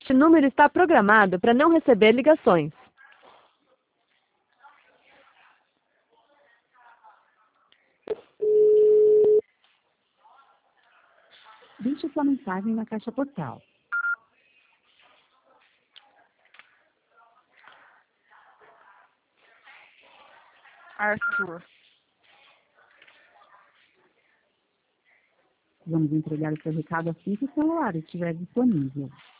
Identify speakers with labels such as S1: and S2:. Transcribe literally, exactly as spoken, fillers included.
S1: Este número está programado para não receber ligações.
S2: Deixe sua mensagem na caixa postal.
S3: Arthur.
S2: Vamos entregar o seu recado assim que o celular estiver disponível.